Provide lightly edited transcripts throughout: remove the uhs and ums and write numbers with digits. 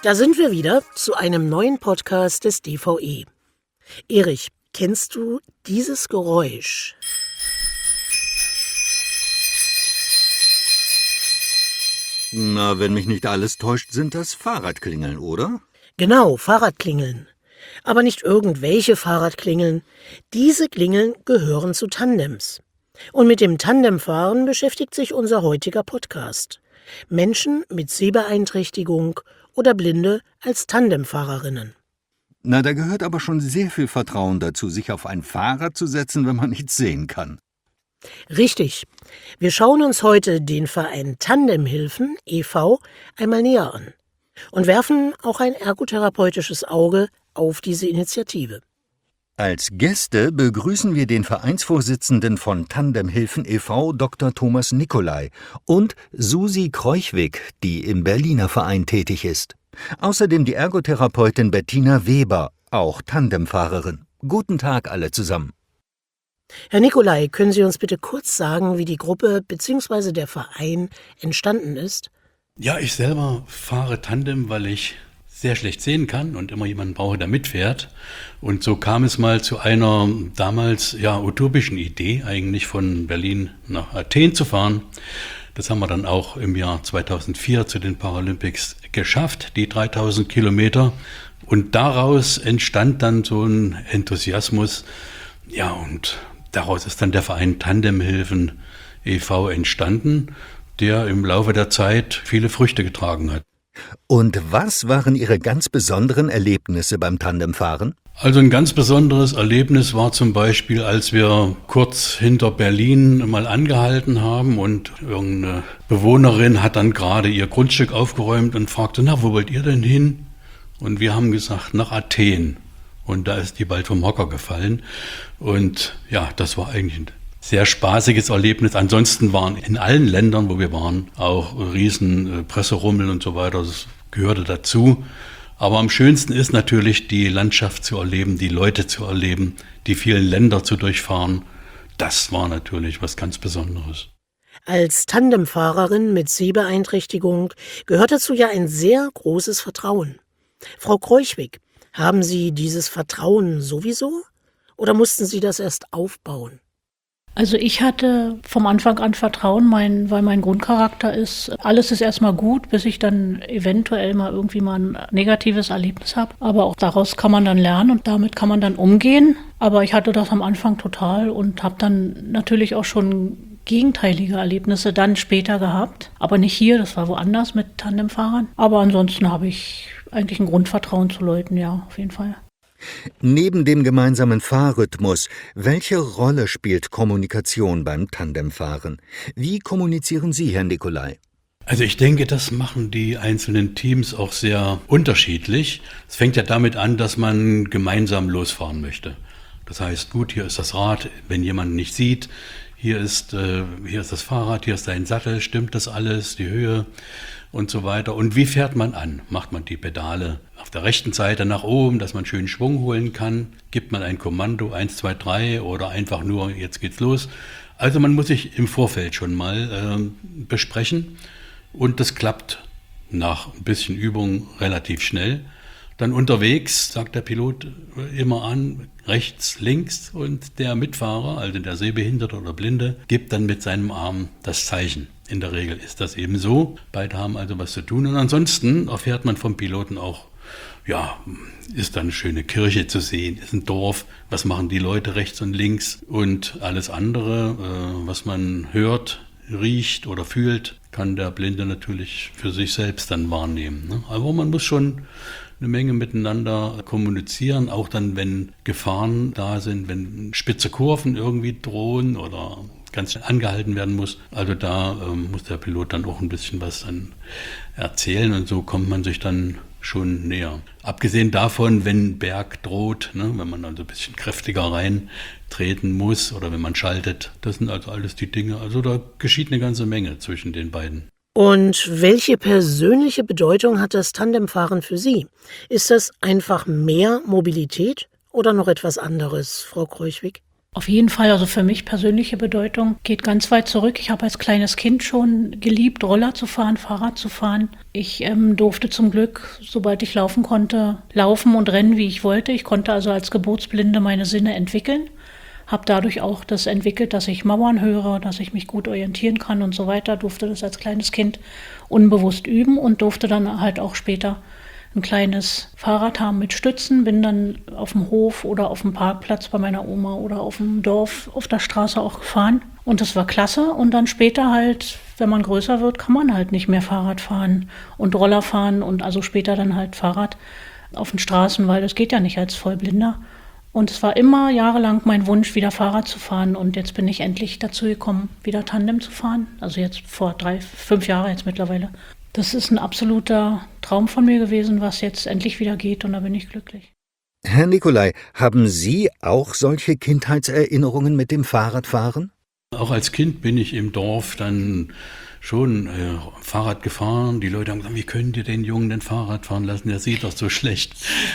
Da sind wir wieder zu einem neuen Podcast des DVE. Erich, kennst du dieses Geräusch? Na, wenn mich nicht alles täuscht, sind das Fahrradklingeln, oder? Genau, Fahrradklingeln. Aber nicht irgendwelche Fahrradklingeln. Diese Klingeln gehören zu Tandems. Und mit dem Tandemfahren beschäftigt sich unser heutiger Podcast. Menschen mit Sehbeeinträchtigung oder Blinde als Tandemfahrerinnen. Na, da gehört aber schon sehr viel Vertrauen dazu, sich auf ein Fahrrad zu setzen, wenn man nichts sehen kann. Richtig. Wir schauen uns heute den Verein Tandemhilfen e.V. einmal näher an und werfen auch ein ergotherapeutisches Auge auf diese Initiative. Als Gäste begrüßen wir den Vereinsvorsitzenden von Tandemhilfen e.V., Dr. Thomas Nicolai, und Susi Kreuchwig, die im Berliner Verein tätig ist. Außerdem die Ergotherapeutin Bettina Weber, auch Tandemfahrerin. Guten Tag alle zusammen. Herr Nicolai, können Sie uns bitte kurz sagen, wie die Gruppe bzw. der Verein entstanden ist? Ja, ich selber fahre Tandem, weil ich sehr schlecht sehen kann und immer jemanden brauche, der mitfährt. Und so kam es mal zu einer damals utopischen Idee, eigentlich von Berlin nach Athen zu fahren. Das haben wir dann auch im Jahr 2004 zu den Paralympics geschafft, die 3000 Kilometer. Und daraus entstand dann so ein Enthusiasmus. Ja, und daraus ist dann der Verein Tandemhilfen e.V. entstanden, der im Laufe der Zeit viele Früchte getragen hat. Und was waren Ihre ganz besonderen Erlebnisse beim Tandemfahren? Also ein ganz besonderes Erlebnis war zum Beispiel, als wir kurz hinter Berlin mal angehalten haben und irgendeine Bewohnerin hat dann gerade ihr Grundstück aufgeräumt und fragte, na, wo wollt ihr denn hin? Und wir haben gesagt, nach Athen. Und da ist die bald vom Hocker gefallen. Und ja, das war eigentlich ein sehr spaßiges Erlebnis. Ansonsten waren in allen Ländern, wo wir waren, auch riesen Presserummel und so weiter. Das gehörte dazu. Aber am schönsten ist natürlich, die Landschaft zu erleben, die Leute zu erleben, die vielen Länder zu durchfahren. Das war natürlich was ganz Besonderes. Als Tandemfahrerin mit Sehbeeinträchtigung gehört dazu ja ein sehr großes Vertrauen. Frau Kreuchwig, haben Sie dieses Vertrauen sowieso oder mussten Sie das erst aufbauen? Also ich hatte vom Anfang an Vertrauen, weil mein Grundcharakter ist, alles ist erstmal gut, bis ich dann eventuell mal irgendwie mal ein negatives Erlebnis habe. Aber auch daraus kann man dann lernen und damit kann man dann umgehen. Aber ich hatte das am Anfang total und habe dann natürlich auch schon gegenteilige Erlebnisse dann später gehabt. Aber nicht hier, das war woanders mit Tandemfahrern. Aber ansonsten habe ich eigentlich ein Grundvertrauen zu Leuten, ja, auf jeden Fall. Neben dem gemeinsamen Fahrrhythmus, welche Rolle spielt Kommunikation beim Tandemfahren? Wie kommunizieren Sie, Herr Nicolai? Also ich denke, das machen die einzelnen Teams auch sehr unterschiedlich. Es fängt ja damit an, dass man gemeinsam losfahren möchte. Das heißt, gut, hier ist das Rad, wenn jemand nicht sieht, hier ist das Fahrrad, hier ist dein Sattel, stimmt das alles, die Höhe und so weiter. Und wie fährt man an? Macht man die Pedale auf der rechten Seite nach oben, dass man schön Schwung holen kann? Gibt man ein Kommando 1, 2, 3 oder einfach nur, jetzt geht's los? Also man muss sich im Vorfeld schon mal besprechen und das klappt nach ein bisschen Übung relativ schnell. Dann unterwegs sagt der Pilot immer an, rechts, links und der Mitfahrer, also der Sehbehinderte oder Blinde, gibt dann mit seinem Arm das Zeichen. In der Regel ist das eben so. Beide haben also was zu tun. Und ansonsten erfährt man vom Piloten auch, ja, ist da eine schöne Kirche zu sehen, ist ein Dorf, was machen die Leute rechts und links und alles andere, was man hört, riecht oder fühlt, kann der Blinde natürlich für sich selbst dann wahrnehmen. Ne? Aber man muss schon eine Menge miteinander kommunizieren, auch dann, wenn Gefahren da sind, wenn spitze Kurven irgendwie drohen oder ganz schnell angehalten werden muss. Also da muss der Pilot dann auch ein bisschen was dann erzählen und so kommt man sich dann schon näher. Abgesehen davon, wenn Berg droht, ne, wenn man also ein bisschen kräftiger reintreten muss oder wenn man schaltet, das sind also alles die Dinge. Also da geschieht eine ganze Menge zwischen den beiden. Und welche persönliche Bedeutung hat das Tandemfahren für Sie? Ist das einfach mehr Mobilität oder noch etwas anderes, Frau Kreuchwig? Auf jeden Fall, also für mich persönliche Bedeutung geht ganz weit zurück. Ich habe als kleines Kind schon geliebt, Roller zu fahren, Fahrrad zu fahren. Ich durfte zum Glück, sobald ich laufen konnte, laufen und rennen, wie ich wollte. Ich konnte also als Geburtsblinde meine Sinne entwickeln. Habe dadurch auch das entwickelt, dass ich Mauern höre, dass ich mich gut orientieren kann und so weiter. Durfte das als kleines Kind unbewusst üben und durfte dann halt auch später ein kleines Fahrrad haben mit Stützen, bin dann auf dem Hof oder auf dem Parkplatz bei meiner Oma oder auf dem Dorf auf der Straße auch gefahren. Und das war klasse. Und dann später halt, wenn man größer wird, kann man halt nicht mehr Fahrrad fahren und Roller fahren und also später dann halt Fahrrad auf den Straßen, weil das geht ja nicht als Vollblinder. Und es war immer jahrelang mein Wunsch, wieder Fahrrad zu fahren. Und jetzt bin ich endlich dazu gekommen, wieder Tandem zu fahren. Also jetzt vor 5 Jahren jetzt mittlerweile. Das ist ein absoluter Traum von mir gewesen, was jetzt endlich wieder geht, und da bin ich glücklich. Herr Nicolai, haben Sie auch solche Kindheitserinnerungen mit dem Fahrradfahren? Auch als Kind bin ich im Dorf dann schon Fahrrad gefahren. Die Leute haben gesagt, wie könnt ihr den Jungen denn Fahrrad fahren lassen? Der sieht doch so schlecht.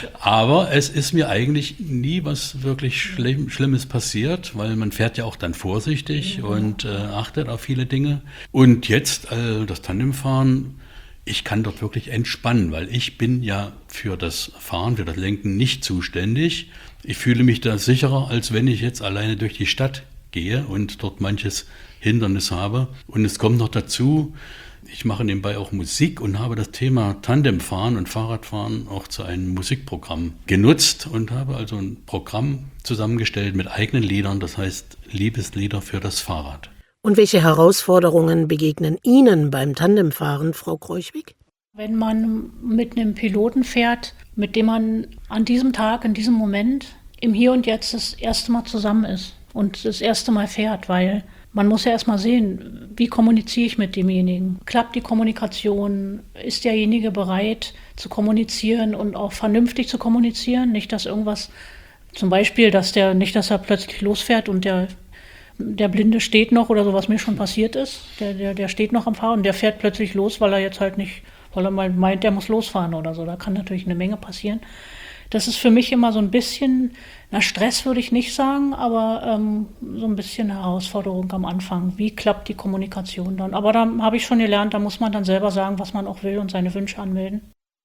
Aber es ist mir eigentlich nie was wirklich Schlimmes passiert, weil man fährt ja auch dann vorsichtig und achtet auf viele Dinge. Und jetzt das Tandemfahren, ich kann dort wirklich entspannen, weil ich bin ja für das Fahren, für das Lenken nicht zuständig. Ich fühle mich da sicherer, als wenn ich jetzt alleine durch die Stadt gehe und dort manches Hindernis habe. Und es kommt noch dazu, ich mache nebenbei auch Musik und habe das Thema Tandemfahren und Fahrradfahren auch zu einem Musikprogramm genutzt und habe also ein Programm zusammengestellt mit eigenen Liedern, das heißt Liebeslieder für das Fahrrad. Und welche Herausforderungen begegnen Ihnen beim Tandemfahren, Frau Kreuchwig? Wenn man mit einem Piloten fährt, mit dem man an diesem Tag, in diesem Moment, im Hier und Jetzt das erste Mal zusammen ist und das erste Mal fährt, weil man muss ja erstmal sehen, wie kommuniziere ich mit demjenigen? Klappt die Kommunikation? Ist derjenige bereit zu kommunizieren und auch vernünftig zu kommunizieren? Nicht, dass irgendwas, zum Beispiel, dass er plötzlich losfährt und der Blinde steht noch oder so, was mir schon passiert ist. Der steht noch am Fahren und der fährt plötzlich los, weil er mal meint, der muss losfahren oder so. Da kann natürlich eine Menge passieren. Das ist für mich immer so ein bisschen, Stress würde ich nicht sagen, aber so ein bisschen eine Herausforderung am Anfang. Wie klappt die Kommunikation dann? Aber da habe ich schon gelernt, da muss man dann selber sagen, was man auch will und seine Wünsche anmelden.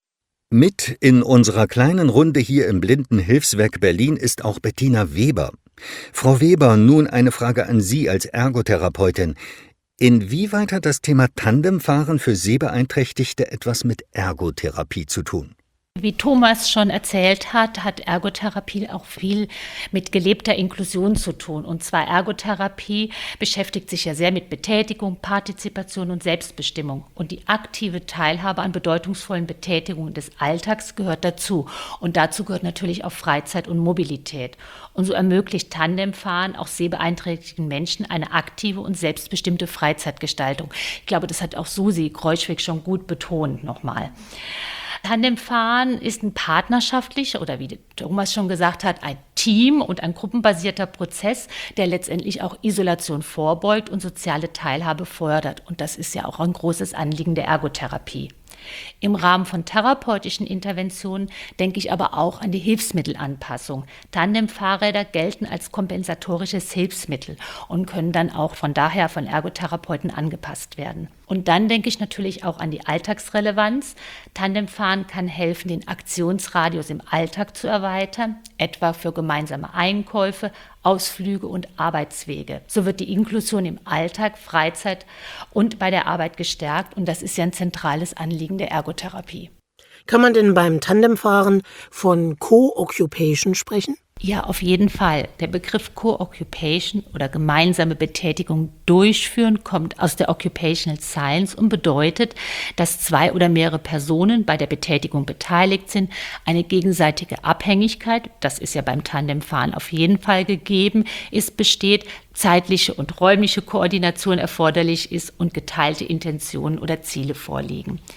Mit in unserer kleinen Runde hier im Blindenhilfswerk Berlin ist auch Bettina Weber. Frau Weber, nun eine Frage an Sie als Ergotherapeutin. Inwieweit hat das Thema Tandemfahren für Sehbeeinträchtigte etwas mit Ergotherapie zu tun? Wie Thomas schon erzählt hat, hat Ergotherapie auch viel mit gelebter Inklusion zu tun. Und zwar Ergotherapie beschäftigt sich ja sehr mit Betätigung, Partizipation und Selbstbestimmung. Und die aktive Teilhabe an bedeutungsvollen Betätigungen des Alltags gehört dazu. Und dazu gehört natürlich auch Freizeit und Mobilität. Und so ermöglicht Tandemfahren auch sehbeeinträchtigten Menschen eine aktive und selbstbestimmte Freizeitgestaltung. Ich glaube, das hat auch Susi Kreuchwig schon gut betont nochmal. Tandemfahren ist ein partnerschaftlicher oder wie Thomas schon gesagt hat, ein Team- und ein gruppenbasierter Prozess, der letztendlich auch Isolation vorbeugt und soziale Teilhabe fördert. Und das ist ja auch ein großes Anliegen der Ergotherapie. Im Rahmen von therapeutischen Interventionen denke ich aber auch an die Hilfsmittelanpassung. Tandemfahrräder gelten als kompensatorisches Hilfsmittel und können dann auch von daher von Ergotherapeuten angepasst werden. Und dann denke ich natürlich auch an die Alltagsrelevanz. Tandemfahren kann helfen, den Aktionsradius im Alltag zu erweitern, etwa für gemeinsame Einkäufe, Ausflüge und Arbeitswege. So wird die Inklusion im Alltag, Freizeit und bei der Arbeit gestärkt. Und das ist ja ein zentrales Anliegen der Ergotherapie. Kann man denn beim Tandemfahren von Co-Occupation sprechen? Ja, auf jeden Fall. Der Begriff Co-Occupation oder gemeinsame Betätigung durchführen kommt aus der Occupational Science und bedeutet, dass 2 oder mehrere Personen bei der Betätigung beteiligt sind, eine gegenseitige Abhängigkeit, das ist ja beim Tandemfahren auf jeden Fall gegeben, besteht, zeitliche und räumliche Koordination erforderlich ist und geteilte Intentionen oder Ziele vorliegen.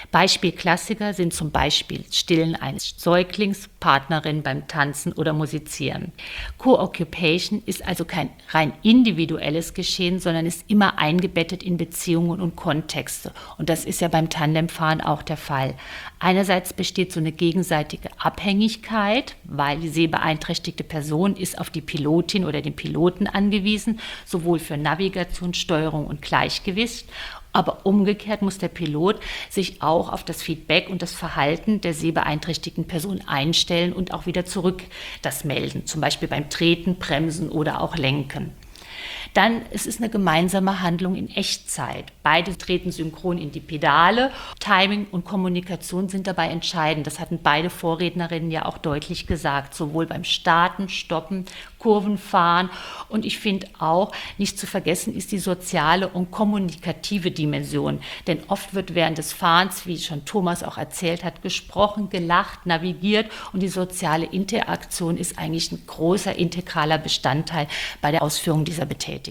Beispielklassiker sind zum Beispiel Stillen eines Säuglings, Partnerin beim Tanzen oder Musizieren. Co-Occupation ist also kein rein individuelles Geschehen, sondern ist immer eingebettet in Beziehungen und Kontexte. Und das ist ja beim Tandemfahren auch der Fall. Einerseits besteht so eine gegenseitige Abhängigkeit, weil die sehbeeinträchtigte Person ist auf die Pilotin oder den Piloten angewiesen, sowohl für Navigation, Steuerung und Gleichgewicht. Aber umgekehrt muss der Pilot sich auch auf das Feedback und das Verhalten der sehbeeinträchtigten Person einstellen und auch wieder zurück das melden, zum Beispiel beim Treten, Bremsen oder auch Lenken. Dann es ist eine gemeinsame Handlung in Echtzeit. Beide treten synchron in die Pedale. Timing und Kommunikation sind dabei entscheidend. Das hatten beide Vorrednerinnen ja auch deutlich gesagt, sowohl beim Starten, Stoppen, Kurvenfahren. Und ich finde auch, nicht zu vergessen ist die soziale und kommunikative Dimension. Denn oft wird während des Fahrens, wie schon Thomas auch erzählt hat, gesprochen, gelacht, navigiert. Und die soziale Interaktion ist eigentlich ein großer integraler Bestandteil bei der Ausführung dieser Betätigung.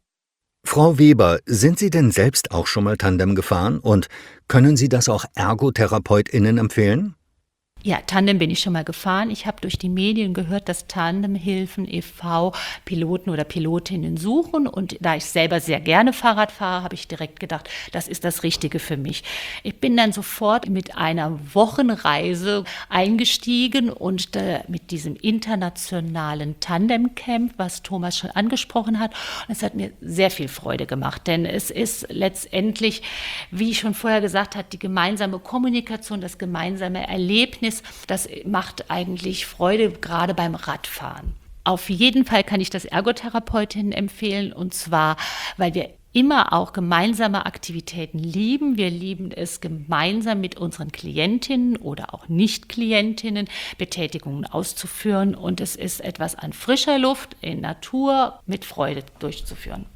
Frau Weber, sind Sie denn selbst auch schon mal Tandem gefahren und können Sie das auch ErgotherapeutInnen empfehlen? Ja, Tandem bin ich schon mal gefahren. Ich habe durch die Medien gehört, dass Tandemhilfen e.V. Piloten oder Pilotinnen suchen. Und da ich selber sehr gerne Fahrrad fahre, habe ich direkt gedacht, das ist das Richtige für mich. Ich bin dann sofort mit einer Wochenreise eingestiegen und mit diesem internationalen Tandemcamp, was Thomas schon angesprochen hat. Und es hat mir sehr viel Freude gemacht, denn es ist letztendlich, wie ich schon vorher gesagt habe, die gemeinsame Kommunikation, das gemeinsame Erlebnis. Das macht eigentlich Freude, gerade beim Radfahren. Auf jeden Fall kann ich das Ergotherapeutinnen empfehlen, und zwar, weil wir immer auch gemeinsame Aktivitäten lieben. Wir lieben es, gemeinsam mit unseren Klientinnen oder auch Nicht-Klientinnen Betätigungen auszuführen, und es ist etwas an frischer Luft, in Natur, mit Freude durchzuführen.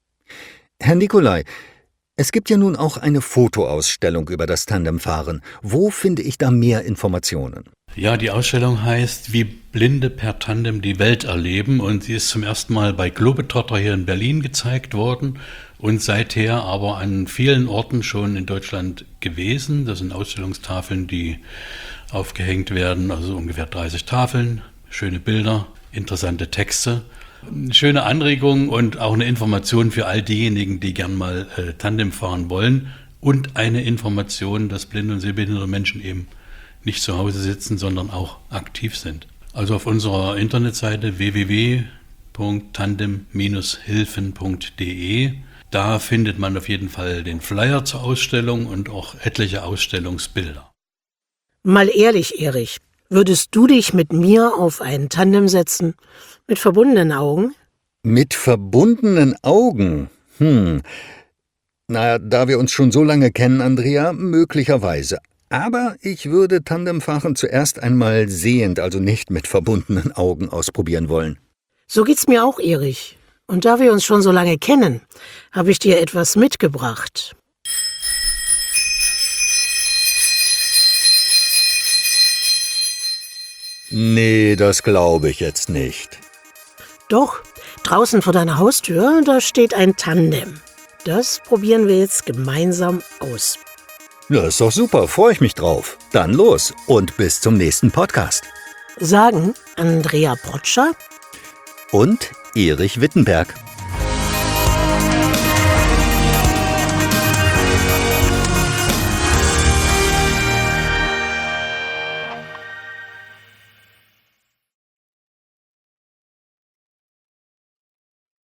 Herr Nicolai, es gibt ja nun auch eine Fotoausstellung über das Tandemfahren. Wo finde ich da mehr Informationen? Ja, die Ausstellung heißt "Wie Blinde per Tandem die Welt erleben", und sie ist zum ersten Mal bei Globetrotter hier in Berlin gezeigt worden und seither aber an vielen Orten schon in Deutschland gewesen. Das sind Ausstellungstafeln, die aufgehängt werden, also ungefähr 30 Tafeln, schöne Bilder, interessante Texte. Eine schöne Anregung und auch eine Information für all diejenigen, die gern mal Tandem fahren wollen, und eine Information, dass blinde und sehbehinderte Menschen eben nicht zu Hause sitzen, sondern auch aktiv sind. Also auf unserer Internetseite www.tandem-hilfen.de, da findet man auf jeden Fall den Flyer zur Ausstellung und auch etliche Ausstellungsbilder. Mal ehrlich, Erich, würdest du dich mit mir auf ein Tandem setzen? Mit verbundenen Augen? Mit verbundenen Augen? Naja, da wir uns schon so lange kennen, Andrea, möglicherweise. Aber ich würde Tandemfahren zuerst einmal sehend, also nicht mit verbundenen Augen, ausprobieren wollen. So geht's mir auch, Erich. Und da wir uns schon so lange kennen, habe ich dir etwas mitgebracht. Nee, das glaube ich jetzt nicht. Doch, draußen vor deiner Haustür, da steht ein Tandem. Das probieren wir jetzt gemeinsam aus. Ja, ist doch super, freue ich mich drauf. Dann los und bis zum nächsten Podcast. Sagen Andrea Protscher und Erich Wittenberg.